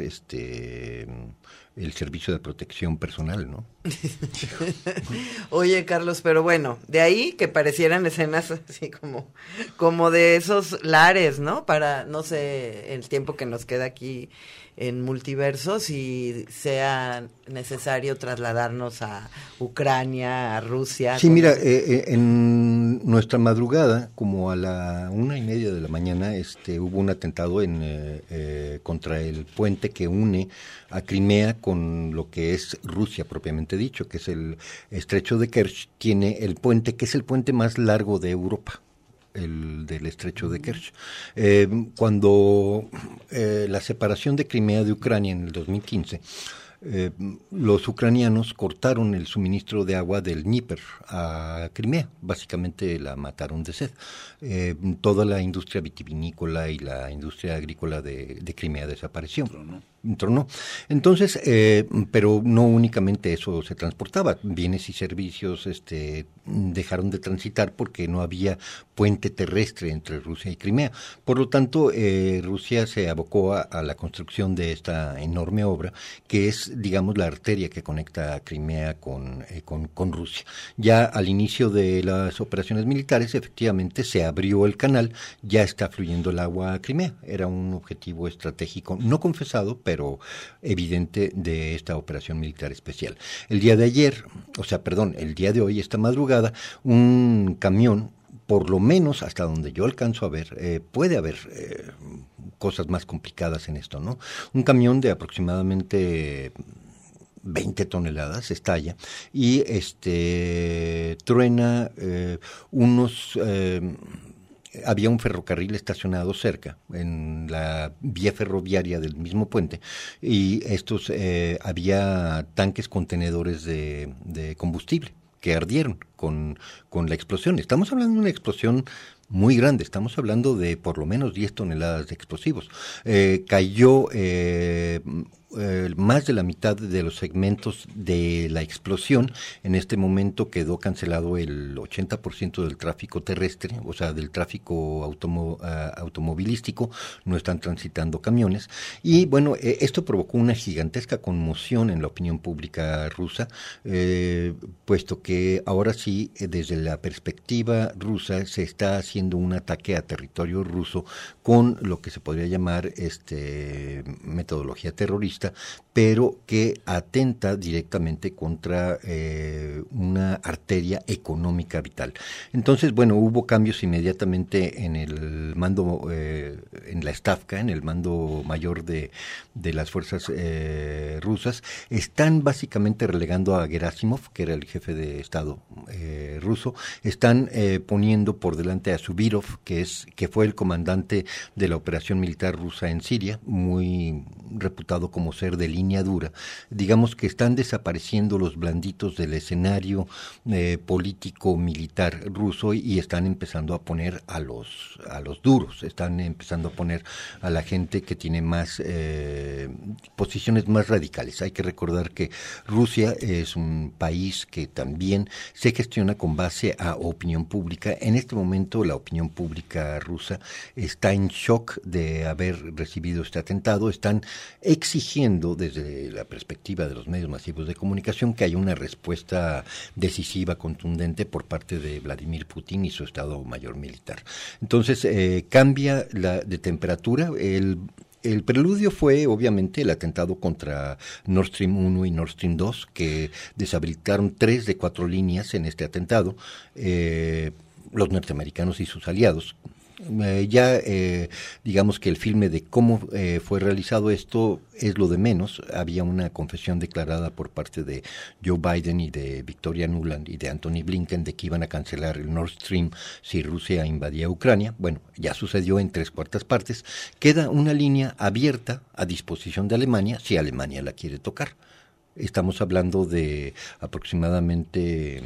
el servicio de protección personal, ¿no? Oye, Carlos, pero bueno, de ahí que parecieran escenas así como de esos lares, ¿no? Para, no sé, el tiempo que nos queda aquí en Multiverso, si sea necesario trasladarnos a Ucrania, a Rusia. Sí, mira, en nuestra madrugada, como a la 1:30 de la mañana, hubo un atentado contra el puente que une a Crimea con lo que es Rusia propiamente dicho, que es el estrecho de Kerch. Tiene el puente que es el puente más largo de Europa, el del estrecho de Kerch. Cuando la separación de Crimea de Ucrania en el 2015, los ucranianos cortaron el suministro de agua del Dnieper a Crimea, básicamente la mataron de sed. Toda la industria vitivinícola y la industria agrícola de Crimea desapareció. Tronó. Entonces, pero no únicamente eso se transportaba, bienes y servicios dejaron de transitar porque no había puente terrestre entre Rusia y Crimea. Por lo tanto, Rusia se abocó a la construcción de esta enorme obra, que es, digamos, la arteria que conecta a Crimea con Rusia. Ya al inicio de las operaciones militares, efectivamente, se abrió el canal, ya está fluyendo el agua a Crimea. Era un objetivo estratégico, no confesado, pero evidente de esta operación militar especial. El día de hoy, esta madrugada, un camión, por lo menos hasta donde yo alcanzo a ver, puede haber cosas más complicadas en esto, ¿no? Un camión de aproximadamente 20 toneladas estalla y truena unos... había un ferrocarril estacionado cerca, en la vía ferroviaria del mismo puente, y había tanques contenedores de combustible que ardieron con la explosión. Estamos hablando de una explosión muy grande, estamos hablando de por lo menos 10 toneladas de explosivos. Cayó más de la mitad de los segmentos de la explosión. En este momento quedó cancelado el 80% del tráfico terrestre, o sea, del tráfico automovilístico, no están transitando camiones. Y bueno, esto provocó una gigantesca conmoción en la opinión pública rusa, puesto que ahora sí, desde la perspectiva rusa, se está haciendo un ataque a territorio ruso con lo que se podría llamar metodología terrorista, pero que atenta directamente contra una arteria económica vital. Entonces, bueno, hubo cambios inmediatamente en el mando, en la Stavka, en el mando mayor de las fuerzas rusas. Están básicamente relegando a Gerasimov, que era el jefe de Estado ruso. Están poniendo por delante a Zubirov, que fue el comandante de la operación militar rusa en Siria, muy reputado como ser de línea dura. Digamos que están desapareciendo los blanditos del escenario político militar ruso y están empezando a poner a los duros, están empezando a poner a la gente que tiene más posiciones más radicales. Hay que recordar que Rusia es un país que también se gestiona con base a opinión pública. En este momento la opinión pública rusa está en shock de haber recibido este atentado. Están exigiendo desde la perspectiva de los medios masivos de comunicación que haya una respuesta decisiva, contundente por parte de Vladimir Putin y su Estado Mayor Militar. Entonces cambia de temperatura. El preludio fue, obviamente, el atentado contra Nord Stream 1 y Nord Stream 2, que deshabilitaron 3 de 4 líneas en este atentado, los norteamericanos y sus aliados. Digamos que el filme de cómo fue realizado esto es lo de menos. Había una confesión declarada por parte de Joe Biden y de Victoria Nuland y de Anthony Blinken de que iban a cancelar el Nord Stream si Rusia invadía Ucrania. Bueno, ya sucedió en 3/4 partes. Queda una línea abierta a disposición de Alemania si Alemania la quiere tocar. Estamos hablando de aproximadamente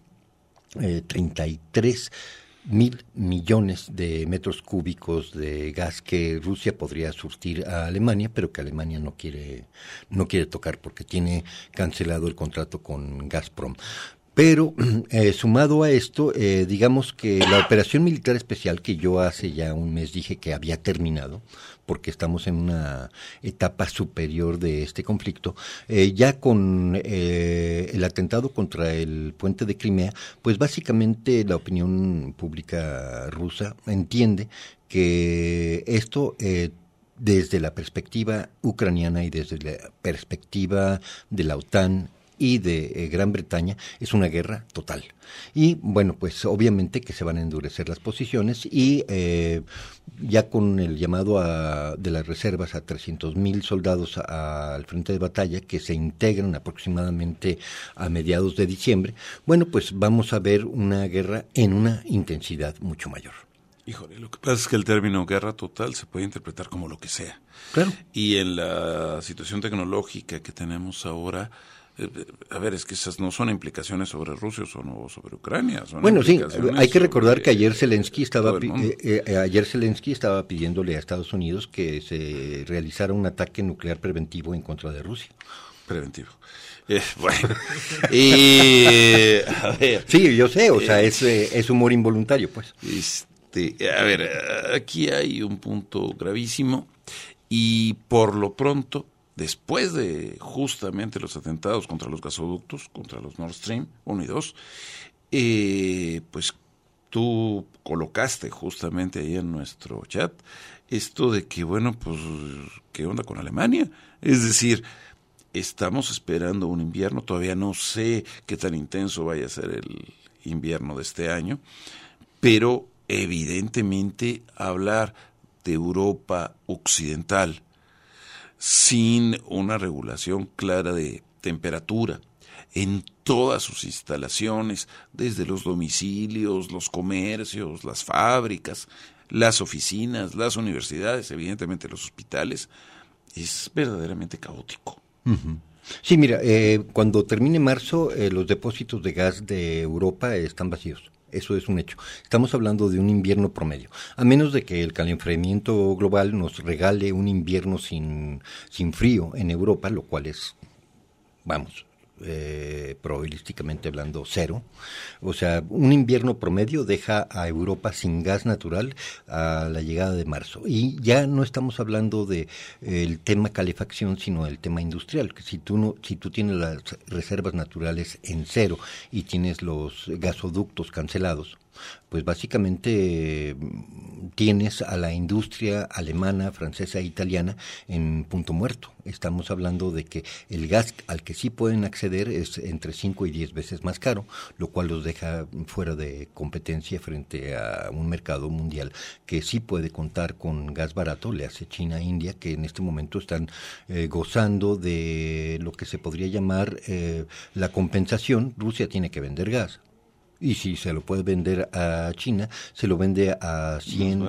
33.000 millones de metros cúbicos de gas que Rusia podría surtir a Alemania, pero que Alemania no quiere tocar porque tiene cancelado el contrato con Gazprom. Pero sumado a esto, digamos que la operación militar especial que yo hace ya un mes dije que había terminado, porque estamos en una etapa superior de este conflicto, ya con el atentado contra el puente de Crimea, pues básicamente la opinión pública rusa entiende que esto desde la perspectiva ucraniana y desde la perspectiva de la OTAN y de Gran Bretaña es una guerra total. Y bueno, pues obviamente que se van a endurecer las posiciones y ya con el llamado de las reservas a 300.000 soldados al frente de batalla que se integran aproximadamente a mediados de diciembre, bueno, pues vamos a ver una guerra en una intensidad mucho mayor. Híjole, lo que pasa es que el término guerra total se puede interpretar como lo que sea. Claro. Y en la situación tecnológica que tenemos ahora, a ver, es que esas no son implicaciones sobre Rusia o sobre Ucrania. Bueno, sí, hay que recordar que ayer Zelensky estaba pidiéndole a Estados Unidos que se realizara un ataque nuclear preventivo en contra de Rusia. Preventivo. Bueno, y a ver. Sí, yo sé, o sea, es humor involuntario, pues. A ver, aquí hay un punto gravísimo y por lo pronto, después de justamente los atentados contra los gasoductos, contra los Nord Stream 1 y 2, pues tú colocaste justamente ahí en nuestro chat esto de que, bueno, pues, ¿qué onda con Alemania? Es decir, estamos esperando un invierno, todavía no sé qué tan intenso vaya a ser el invierno de este año, pero evidentemente hablar de Europa occidental sin una regulación clara de temperatura en todas sus instalaciones, desde los domicilios, los comercios, las fábricas, las oficinas, las universidades, evidentemente los hospitales, es verdaderamente caótico. Uh-huh. Sí, mira, cuando termine marzo, los depósitos de gas de Europa están vacíos. Eso es un hecho. Estamos hablando de un invierno promedio. A menos de que el calentamiento global nos regale un invierno sin frío en Europa, lo cual es, vamos, probabilísticamente hablando, 0. O sea, un invierno promedio deja a Europa sin gas natural a la llegada de marzo. Y ya no estamos hablando de el tema calefacción, sino el tema industrial. Que si tú tienes las reservas naturales en 0 y tienes los gasoductos cancelados, Pues básicamente tienes a la industria alemana, francesa e italiana en punto muerto. Estamos hablando de que el gas al que sí pueden acceder es entre 5 y 10 veces más caro, lo cual los deja fuera de competencia frente a un mercado mundial que sí puede contar con gas barato, le hace China e India, que en este momento están gozando de lo que se podría llamar la compensación. Rusia tiene que vender gas. Y si se lo puede vender a China, se lo vende a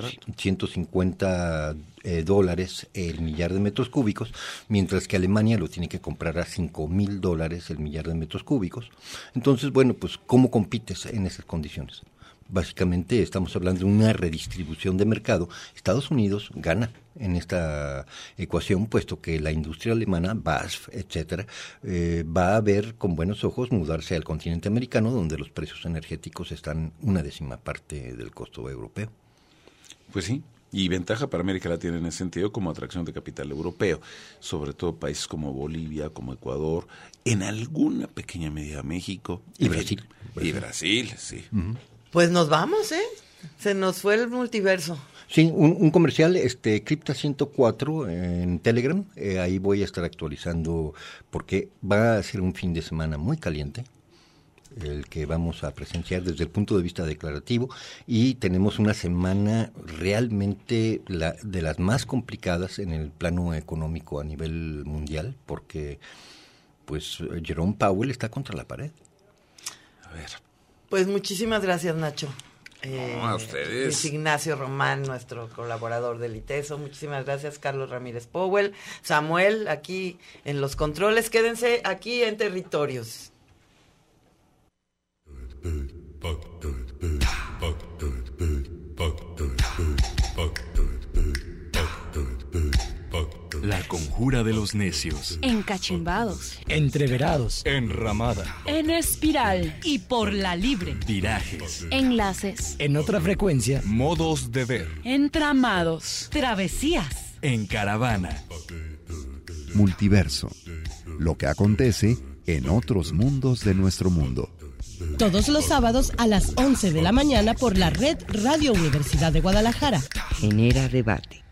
150 dólares el millar de metros cúbicos, mientras que Alemania lo tiene que comprar a $5,000 el millar de metros cúbicos. Entonces, bueno, pues ¿cómo compites en esas condiciones? Básicamente estamos hablando de una redistribución de mercado. Estados Unidos gana en esta ecuación, puesto que la industria alemana, BASF, etcétera, va a ver con buenos ojos mudarse al continente americano, donde los precios energéticos están 1/10 parte del costo europeo. Pues sí, y ventaja para América Latina en ese sentido como atracción de capital europeo, sobre todo países como Bolivia, como Ecuador, en alguna pequeña medida México. Y Brasil. Y Brasil, sí. Uh-huh. Pues nos vamos, se nos fue el multiverso. Sí, un comercial, Cripta 104 en Telegram, ahí voy a estar actualizando porque va a ser un fin de semana muy caliente, el que vamos a presenciar desde el punto de vista declarativo, y tenemos una semana realmente de las más complicadas en el plano económico a nivel mundial, porque pues Jerome Powell está contra la pared. A ver. Pues muchísimas gracias, Nacho. A ustedes. Luis Ignacio Román, nuestro colaborador del ITESO. Muchísimas gracias, Carlos Ramírez Powell. Samuel, aquí en los controles. Quédense aquí en Territorios. La conjura de los necios. Encachimbados. Entreverados. Enramada. En espiral. Y por la libre. Virajes. Enlaces. En otra frecuencia. Modos de ver. Entramados. Travesías. En caravana. Multiverso. Lo que acontece en otros mundos de nuestro mundo. Todos los sábados a las 11 de la mañana por la red Radio Universidad de Guadalajara. Genera debate.